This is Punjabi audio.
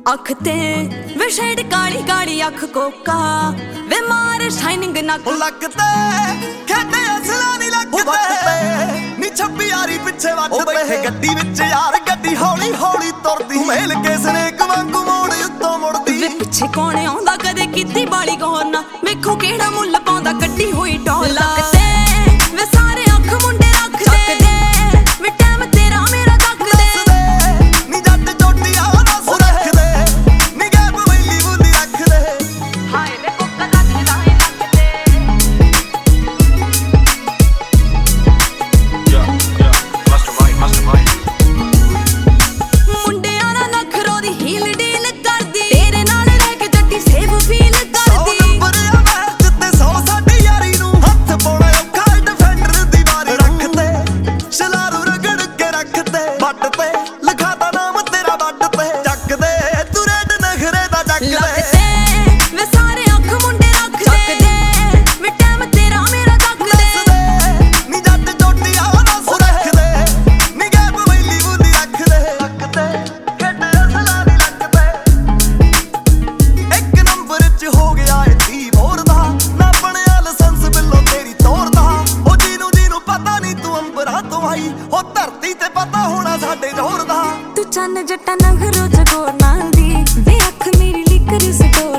अख ते वे शेड काली काली अख कोका वे मार शाइनिंग नक लगते खेते असला नहीं लगते नी छप्पी यारी पिछे वटते गड्डी विच यार गड्डी हौली हौली तुरदी मेल के स्नेक वांगू मोड़ उत्तों मुड़दी वे पिछे कौन आउंदा कदे कीती बाली गौर ना वेखो केड़ा मुੱਲ पाउंदा कड्डी होई टॉल लगते वे सारे अख मुंडे रख दे वे टाइम तेरा मेरा तक दे नी जट चोटियां दस रख दे नी गैप वैली बुली रख दे हाय वे कुक्का लगदा है लगदे mastermind ਮੁੰਡਿਆਂ ਨਾਲ ਨਖਰੋ ਦੀ ਹੀਲ ਡੀਲ ਕਰਦੀ ਤੇਰੇ ਨਾਲ ਰਹਿ ਕੇ ਜੱਟੀ ਸੇਵ ਫੀਲ ਕਰਦੀ ਨੰਬਰ ਆ ਮੈਚ ਤੇ 100 ਸਾਡੀ ਯਾਰੀ ਨੂੰ ਹੱਥ ਪਾਉਣਾ ਔਖਾ ਡਿਫੈਂਡਰ ਦੀ ਵਾਰੀ ਰੱਖਦੇ ਸ਼ਲਾਰੂ ਰਗੜ ਕੇ ਰੱਖਦੇ ਵੱਟ ਤੇ ਲਿਖਾਤਾ ਨਾਮ ਤੇਰਾ ਵੱਟ ਤੇ ਚੱਕਦੇ ਤੂੰ ਰੇਡ ਨਖਰੇ ਦਾ ਚੱਕਦੇ ਲੱਗਦੇ ਵੇ ਸਾਰੇ ਅੱਖ ਮੁੰਡੇ ਰੱਖਦੇ ਵੇ ਟਾਈਮ ਤੇਰਾ ਮੇਰਾ ਤੱਕਦੇ ਨੀ ਜੱਟ ਚੋਟੀਆਂ ਦਸ ਰੱਖਦੇ ਨੀ ਗੈਪ ਵੈਲੀ ਬੁਲੀ ਰੱਖਦੇ ਖੇਡ ਅਸਲਾ ਨਹੀਂ ਲੱਗਦੇ ਇੱਕ ਨੰਬਰ ਚ ਹੋ ਗਿਆ ਏ ਤੀ ਮੋਰ ਦਾ ਨਾ ਬਣਿਆ ਲਾਇਸੈਂਸ ਬਿੱਲੋ ਤੇਰੀ ਤੋਰ ਦਾ ਉਹ ਜਿਹਨੂੰ ਪਤਾ ਨਹੀਂ ਤੂੰ ਅੰਬਰਾਂ ਤੋਂ ਆਈ ਉਹ ਧਰਤੀ ਤੇ ਪਤਾ ਹੋਣਾ ਸਾਡੇ ਜ਼ੋਰ ਦਾ ਤੂੰ ਚੰਨ ਜੱਟਾ ਨਖਰੋ ਜਗੋਰ ਨਾਲ ਦੀ ਵੇ ਅੱਖ ਮੇਰੀ ਲਿਕਰ ਸਟੋਰ